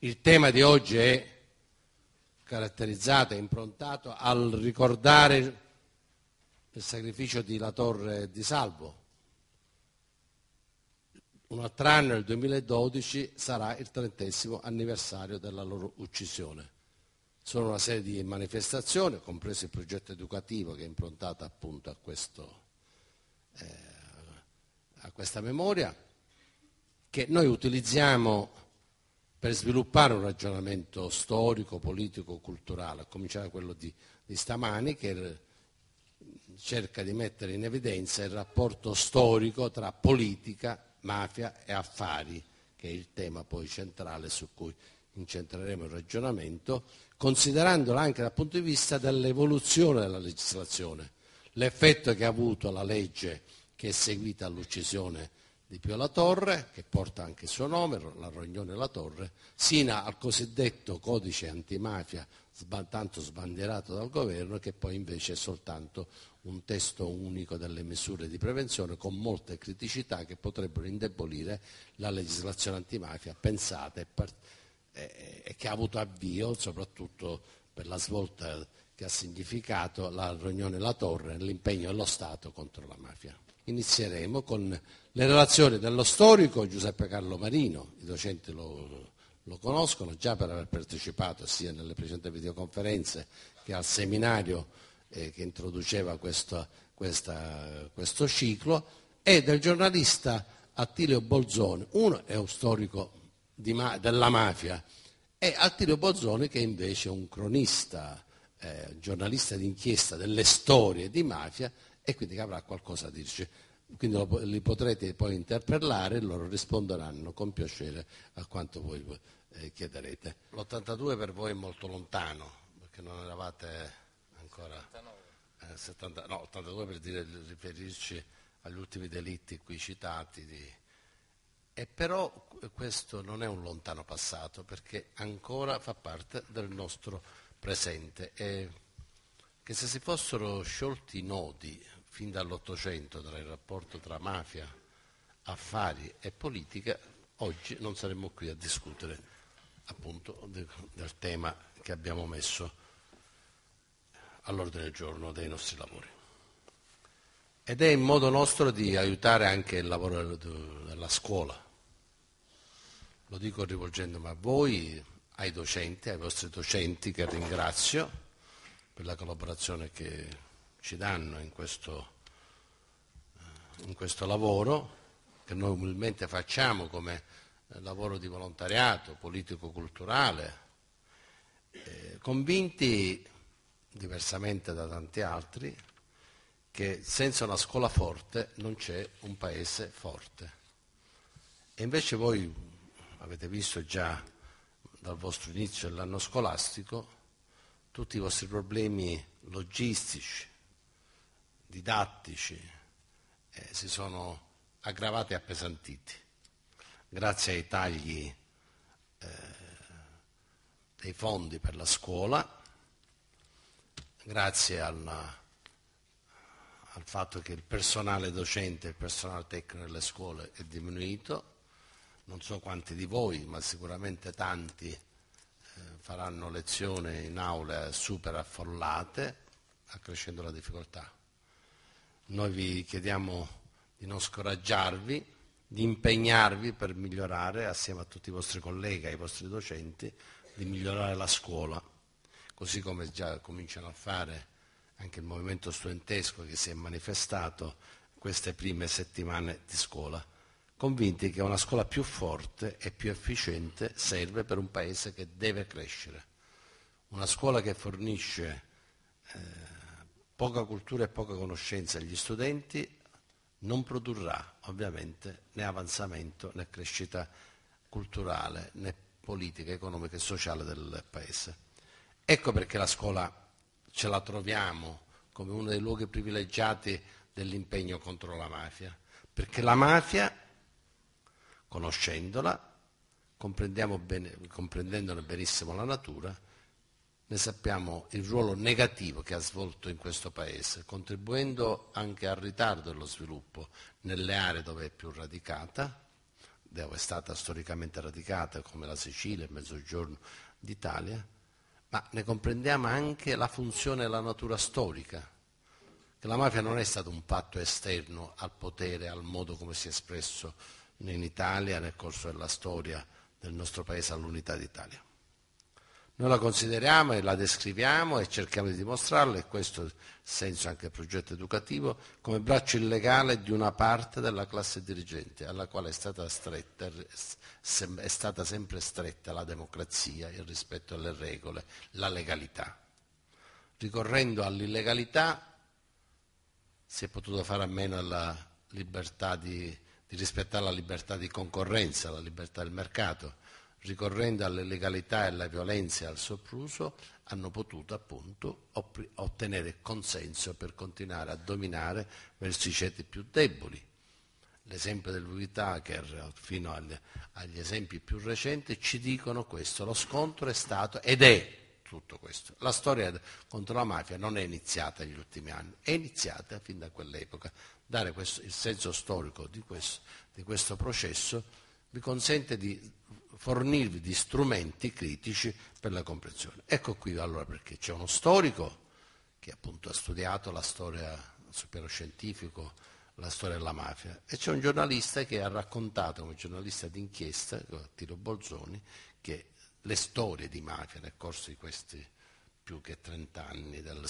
Il tema di oggi è caratterizzato e improntato al ricordare il sacrificio di La Torre e di Salvo. Un altro anno, nel 2012, sarà il 30° anniversario della loro uccisione. Sono una serie di manifestazioni, compreso il progetto educativo che è improntato appunto a questa memoria, che noi utilizziamo per sviluppare un ragionamento storico, politico, culturale, a cominciare da quello di stamani, che cerca di mettere in evidenza il rapporto storico tra politica, mafia e affari, che è il tema poi centrale su cui incentreremo il ragionamento, considerandola anche dal punto di vista dell'evoluzione della legislazione, l'effetto che ha avuto la legge che è seguita all'uccisione di Pio La Torre, che porta anche il suo nome, la Rognoni La Torre, sino al cosiddetto codice antimafia, tanto sbandierato dal governo, che poi invece è soltanto un testo unico delle misure di prevenzione con molte criticità che potrebbero indebolire la legislazione antimafia pensata e che ha avuto avvio soprattutto per la svolta che ha significato la Rognoni La Torre nell'impegno dello Stato contro la mafia. Inizieremo con le relazioni dello storico Giuseppe Carlo Marino. I docenti lo conoscono già per aver partecipato sia nelle precedenti videoconferenze che al seminario che introduceva questo ciclo, e del giornalista Attilio Bolzoni. Uno è un storico della mafia e Attilio Bolzoni che invece è un cronista, giornalista d'inchiesta delle storie di mafia, e quindi avrà qualcosa da dirci. Quindi li potrete poi interpellare e loro risponderanno con piacere a quanto voi chiederete. L'82 per voi è molto lontano, perché non eravate ancora... 82 per riferirci agli ultimi delitti qui citati. E però questo non è un lontano passato, perché ancora fa parte del nostro presente. E che se si fossero sciolti i nodi fin dall'Ottocento tra il rapporto tra mafia, affari e politica, oggi non saremmo qui a discutere appunto del tema che abbiamo messo all'ordine del giorno dei nostri lavori. Ed è in modo nostro di aiutare anche il lavoro della scuola. Lo dico rivolgendomi a voi, ai docenti, ai vostri docenti, che ringrazio per la collaborazione che ci danno in questo lavoro, che noi umilmente facciamo come lavoro di volontariato, politico-culturale, convinti, diversamente da tanti altri, che senza una scuola forte non c'è un paese forte. E invece voi avete visto già dal vostro inizio dell'anno scolastico tutti i vostri problemi logistici, didattici, si sono aggravati e appesantiti grazie ai tagli dei fondi per la scuola, grazie al fatto che il personale docente e il personale tecnico nelle scuole è diminuito. Non so quanti di voi, ma sicuramente tanti faranno lezione in aule super affollate, accrescendo la difficoltà. Noi vi chiediamo di non scoraggiarvi, di impegnarvi per migliorare, assieme a tutti i vostri colleghi, ai vostri docenti, di migliorare la scuola, così come già cominciano a fare anche il movimento studentesco che si è manifestato queste prime settimane di scuola, convinti che una scuola più forte e più efficiente serve per un paese che deve crescere. Una scuola che fornisce poca cultura e poca conoscenza agli studenti non produrrà ovviamente né avanzamento né crescita culturale né politica, economica e sociale del paese. Ecco perché la scuola ce la troviamo come uno dei luoghi privilegiati dell'impegno contro la mafia, perché la mafia, conoscendola, comprendendone benissimo la natura, ne sappiamo il ruolo negativo che ha svolto in questo Paese, contribuendo anche al ritardo dello sviluppo nelle aree dove è più radicata, dove è stata storicamente radicata, come la Sicilia, il Mezzogiorno d'Italia, ma ne comprendiamo anche la funzione e la natura storica, che la mafia non è stato un patto esterno al potere, al modo come si è espresso in Italia nel corso della storia del nostro paese all'unità d'Italia. Noi la consideriamo e la descriviamo e cerchiamo di dimostrarla, e questo è il senso anche del progetto educativo, come braccio illegale di una parte della classe dirigente alla quale è stata sempre stretta la democrazia, il rispetto alle regole, la legalità. Ricorrendo all'illegalità si è potuto fare a meno alla libertà di rispettare la libertà di concorrenza, la libertà del mercato. Ricorrendo all'illegalità e alla violenza e al sopruso, hanno potuto appunto ottenere consenso per continuare a dominare verso i ceti più deboli. L'esempio del Withaker fino agli esempi più recenti ci dicono questo: lo scontro è stato ed è tutto questo. La storia contro la mafia non è iniziata negli ultimi anni, è iniziata fin da quell'epoca. Dare il senso storico di questo processo vi consente di fornirvi di strumenti critici per la comprensione. Ecco qui allora perché c'è uno storico che appunto ha studiato la storia sul piano scientifico, la storia della mafia, e c'è un giornalista che ha raccontato, come giornalista d'inchiesta, Tiro Bolzoni, che le storie di mafia nel corso di questi più che 30 anni del